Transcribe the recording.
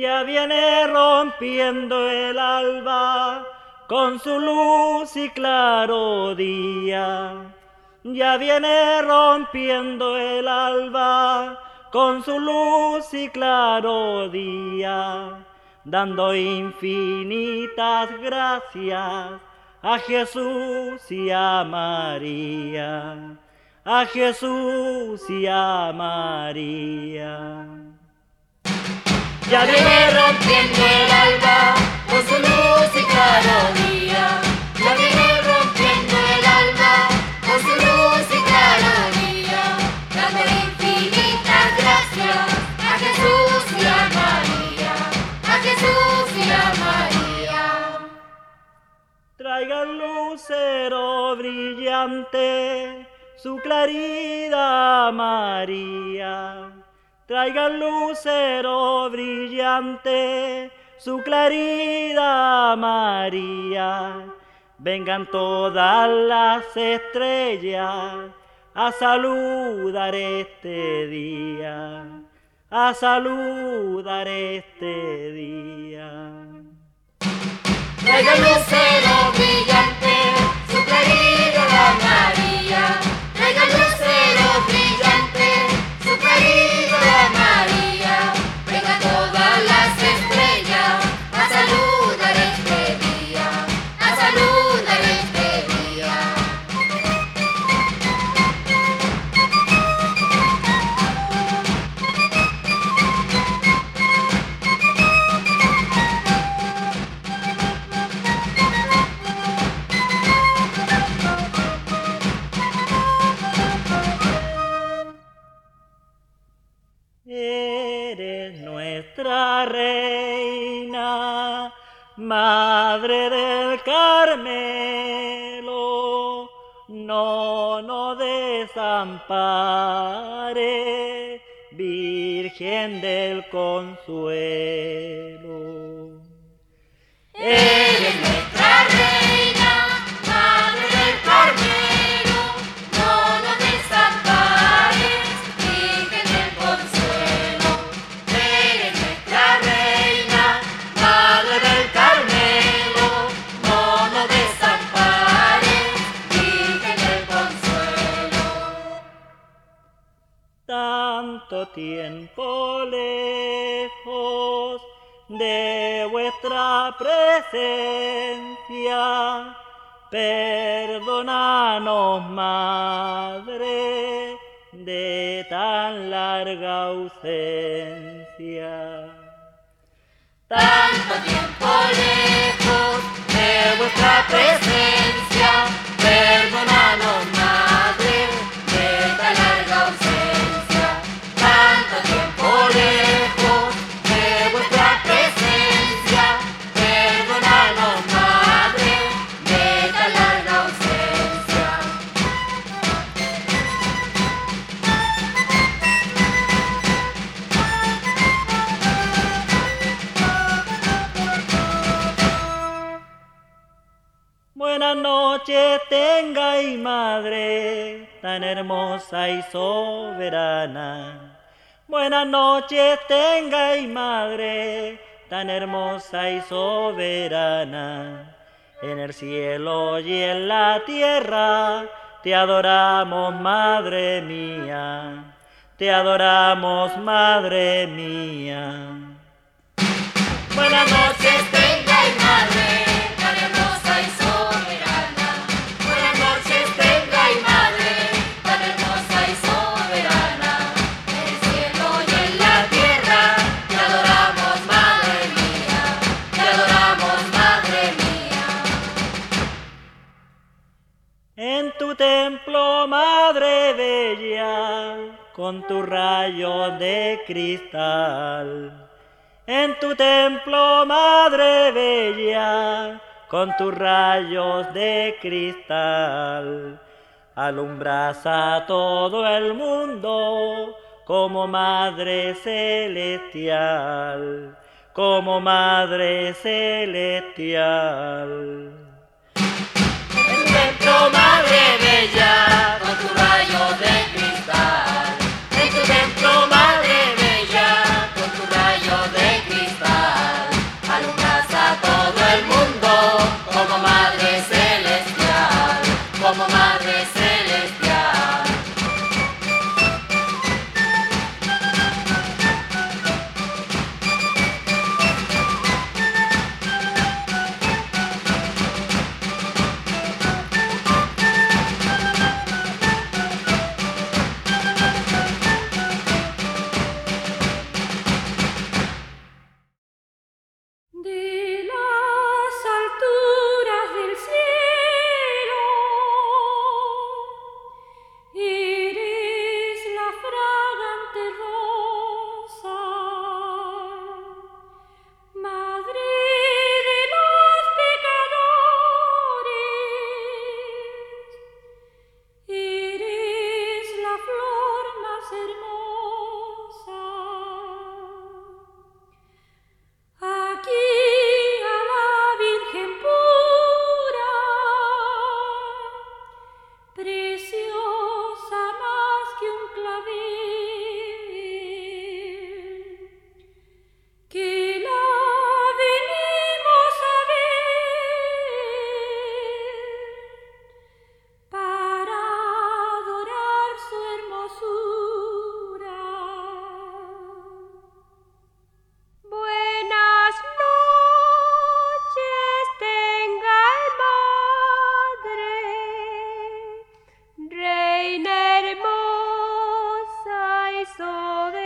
Ya viene rompiendo el alba con su luz y claro día. Ya viene rompiendo el alba con su luz y claro día, dando infinitas gracias a Jesús y a María, a Jesús y a María. Ya viene rompiendo el alba con su luz y claro día. Ya viene rompiendo el alba con su luz y claro día, dando infinitas gracias a Jesús y a María, a Jesús y a María. Traiga el lucero brillante, su claridad María. Traiga el lucero brillante, su claridad María. Vengan todas las estrellas a saludar este día, a saludar este día. Traiga el lucero brillante, su claridad María. Traiga el lucero brillante, su claridad María. Vengan todas las estrellas a saludar este día, a saludar este día. Eres nuestra reina, Madre del Carmelo, no nos desampare, Virgen del Consuelo. Eres nuestra reina, Madre del Carmelo, no nos desampares, Virgen del Consuelo. Eres nuestra reina, Madre del Carmelo, no nos desampares, Virgen del Consuelo. Tanto tiempo lejos de vuestra presencia, perdónanos, Madre, de tan larga ausencia. Tanto tiempo lejos de vuestra presencia, perdónanos, Madre, de tan larga ausencia. Tanto tiempo lejos de vuestra presencia, perdónanos, Madre, de tan larga ausencia. Buenas noches tengáis, Madre, tan hermosa y soberana. Buenas noches tengáis, Madre, tan hermosa y soberana. En el cielo y en la tierra te adoramos, Madre mía. Te adoramos, Madre mía. Buenas noches tengáis, Madre, tan hermosa y soberana. Buenas noches tengáis, Madre, tan hermosa y soberana. En el cielo y en la tierra te adoramos, Madre mía. Te adoramos, Madre mía. En tu templo, Madre bella, con tu rayo de cristal. En tu templo, Madre bella, con tus rayos de cristal, alumbras a todo el mundo como Madre celestial, como Madre celestial. En tu templo, Madre bella, con tu rayo de cristal. En tu templo, Madre bella, con tu rayo de cristal. lado